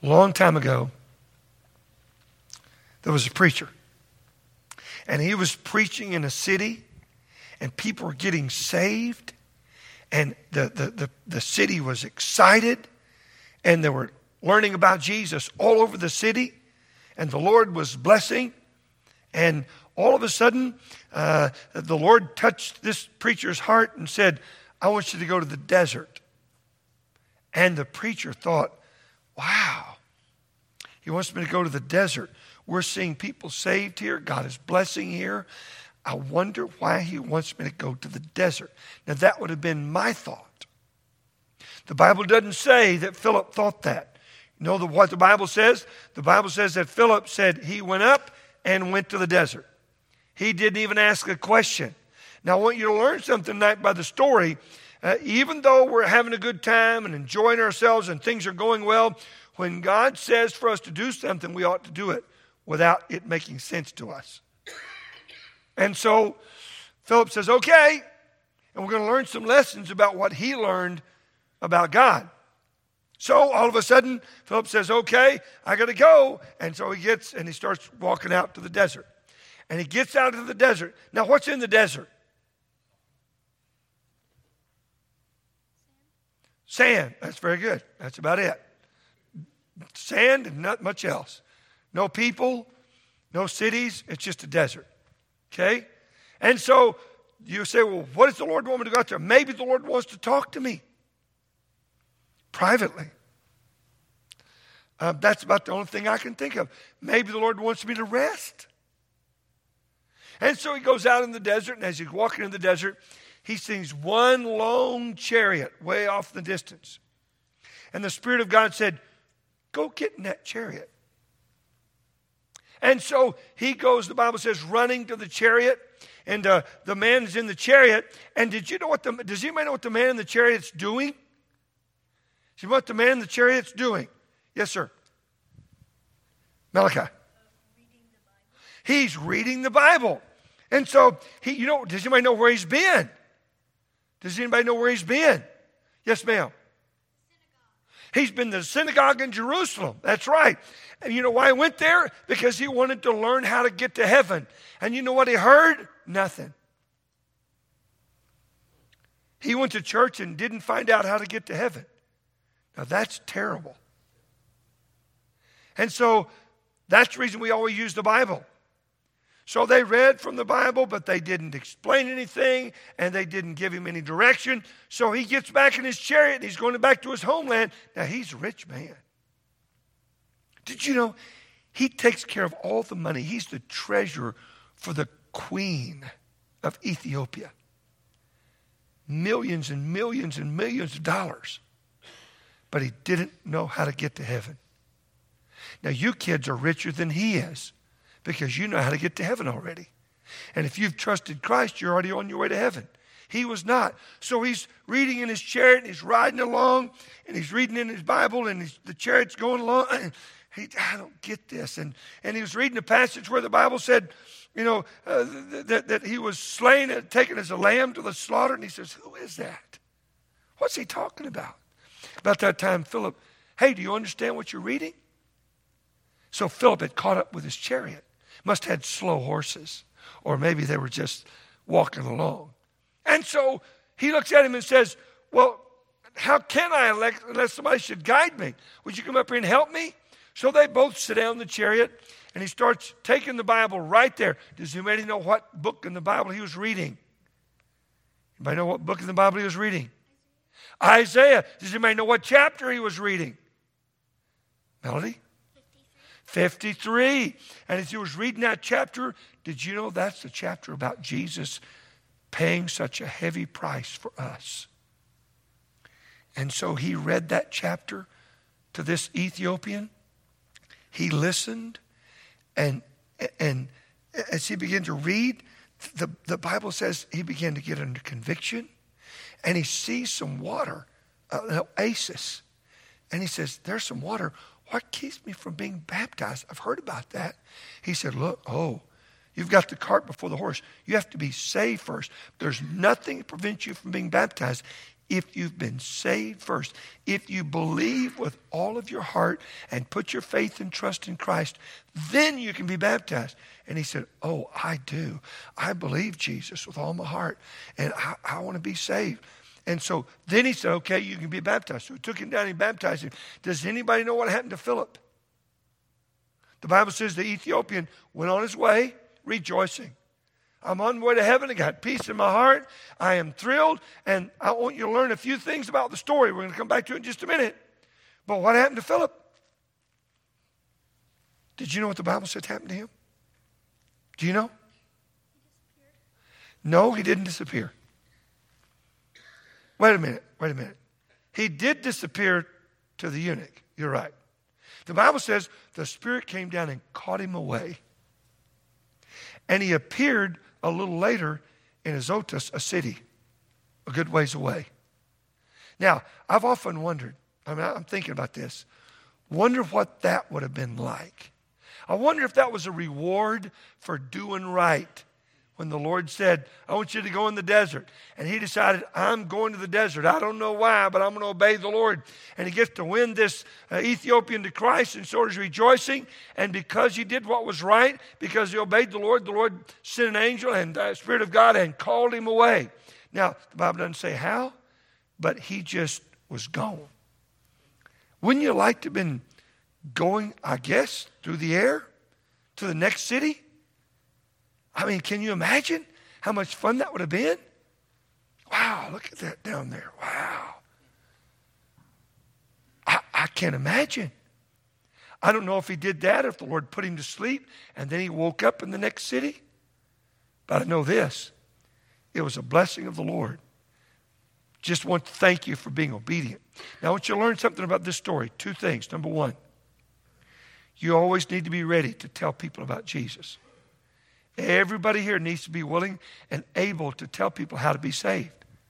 A long time ago, there was a preacher. And he was preaching in a city, and people were getting saved. And the city was excited, and they were learning about Jesus all over the city. And the Lord was blessing. And all of a sudden, the Lord touched this preacher's heart and said, I want you to go to the desert. And the preacher thought, wow, he wants me to go to the desert. We're seeing people saved here. God is blessing here. I wonder why he wants me to go to the desert. Now, that would have been my thought. The Bible doesn't say that Philip thought that. You know what the Bible says? The Bible says that Philip said he went up and went to the desert. He didn't even ask a question. Now, I want you to learn something tonight by the story. Even though we're having a good time and enjoying ourselves and things are going well, when God says for us to do something, we ought to do it without it making sense to us. And so Philip says, okay, and we're going to learn some lessons about what he learned about God. So all of a sudden, Philip says, okay, I got to go. And so he starts walking out to the desert. And he gets out of the desert. Now, what's in the desert? Sand. That's very good. That's about it. Sand and not much else. No people, no cities. It's just a desert. Okay? And so you say, well, what does the Lord want me to go out there? Maybe the Lord wants to talk to me privately. That's about the only thing I can think of. Maybe the Lord wants me to rest. And so he goes out in the desert, and as he's walking in the desert, he sees one lone chariot way off in the distance. And the Spirit of God said, go get in that chariot. And so he goes, the Bible says, running to the chariot. And the man is in the chariot. And does anybody know what the man in the chariot's doing? See what the man in the chariot's doing? Yes, sir. Malachi. He's reading the Bible. And so, does anybody know where he's been? Does anybody know where he's been? Yes, ma'am. He's been to the synagogue in Jerusalem. That's right. And you know why he went there? Because he wanted to learn how to get to heaven. And you know what he heard? Nothing. He went to church and didn't find out how to get to heaven. Now that's terrible. And so that's the reason we always use the Bible. So they read from the Bible, but they didn't explain anything, and they didn't give him any direction. So he gets back in his chariot, and he's going back to his homeland. Now, he's a rich man. Did you know he takes care of all the money? He's the treasurer for the queen of Ethiopia. Millions and millions and millions of dollars. But he didn't know how to get to heaven. Now, you kids are richer than he is, because you know how to get to heaven already. And if you've trusted Christ, you're already on your way to heaven. He was not. So he's reading in his chariot, and he's riding along, and he's reading in his Bible, and the chariot's going along. And I don't get this. And he was reading a passage where the Bible said, that he was slain and taken as a lamb to the slaughter. And he says, who is that? What's he talking about? About that time, Philip, hey, do you understand what you're reading? So Philip had caught up with his chariot. Must have had slow horses. Or maybe they were just walking along. And so he looks at him and says, well, how can I unless somebody should guide me? Would you come up here and help me? So they both sit down in the chariot, and he starts taking the Bible right there. Does anybody know what book in the Bible he was reading? Anybody know what book in the Bible he was reading? Isaiah. Does anybody know what chapter he was reading? Melody? 53. And as he was reading that chapter, did you know that's the chapter about Jesus paying such a heavy price for us? And so he read that chapter to this Ethiopian. He listened, and as he began to read, the Bible says he began to get under conviction, and he sees some water, an oasis. And he says, there's some water. What keeps me from being baptized? I've heard about that. He said, look, you've got the cart before the horse. You have to be saved first. There's nothing that prevents you from being baptized. if you've been saved first, if you believe with all of your heart and put your faith and trust in Christ, then you can be baptized. And he said, oh, I do. I believe Jesus with all my heart, and I want to be saved. And so then he said, okay, you can be baptized. So he took him down and he baptized him. Does anybody know what happened to Philip? The Bible says the Ethiopian went on his way rejoicing. I'm on my way to heaven. I got peace in my heart. I am thrilled. And I want you to learn a few things about the story. We're going to come back to it in just a minute. But what happened to Philip? Did you know what the Bible said happened to him? Do you know? No, he didn't disappear. Wait a minute. He did disappear to the eunuch. You're right. The Bible says the Spirit came down and caught him away. And he appeared a little later in Azotus, a city, a good ways away. Now, I've often wondered, I'm thinking about this, wonder what that would have been like. I wonder if that was a reward for doing right. When the Lord said, I want you to go in the desert. And he decided, I'm going to the desert. I don't know why, but I'm going to obey the Lord. And he gets to win this Ethiopian to Christ, and so he's rejoicing. And because he did what was right, because he obeyed the Lord sent an angel and the Spirit of God and called him away. Now, the Bible doesn't say how, but he just was gone. Wouldn't you like to have been going, I guess, through the air to the next city? I mean, can you imagine how much fun that would have been? Wow, look at that down there. Wow. I can't imagine. I don't know if he did that, if the Lord put him to sleep, and then he woke up in the next city. But I know this. It was a blessing of the Lord. Just want to thank you for being obedient. Now, I want you to learn something about this story. Two things. Number one, you always need to be ready to tell people about Jesus. Everybody here needs to be willing and able to tell people how to be saved.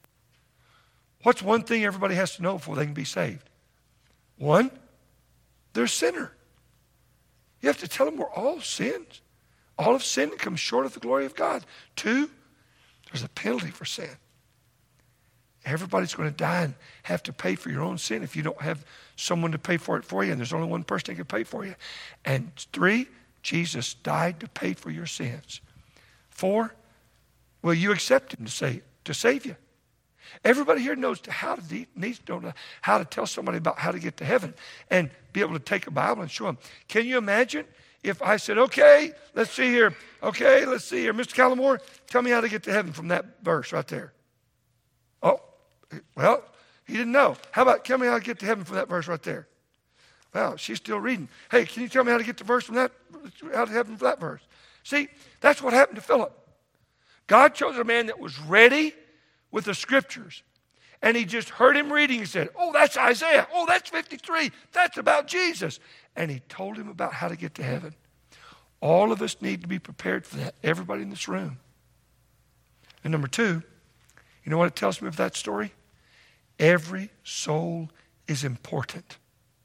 What's one thing everybody has to know before they can be saved? One, they're a sinner. You have to tell them we're all sins. All have sinned and come short of the glory of God. Two, there's a penalty for sin. Everybody's going to die and have to pay for your own sin if you don't have someone to pay for it for you, and there's only one person that can pay for you. And three, Jesus died to pay for your sins. Four, will you accept him to save you? Everybody here needs to know how to tell somebody about how to get to heaven and be able to take a Bible and show them. Can you imagine if I said, okay, let's see here. Mr. Callamore, tell me how to get to heaven from that verse right there. Oh, well, he didn't know. How about tell me how to get to heaven from that verse right there? Well, she's still reading. Hey, can you tell me how to get to how to heaven from that verse? See, that's what happened to Philip. God chose a man that was ready with the scriptures. And he just heard him reading. He said, oh, that's Isaiah. Oh, that's 53. That's about Jesus. And he told him about how to get to heaven. All of us need to be prepared for that. Everybody in this room. And number two, you know what it tells me of that story? Every soul is important.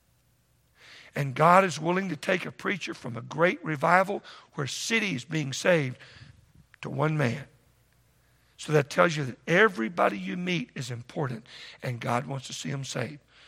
And God is willing to take a preacher from a great revival where cities being saved to one man. So that tells you that everybody you meet is important, and God wants to see them saved.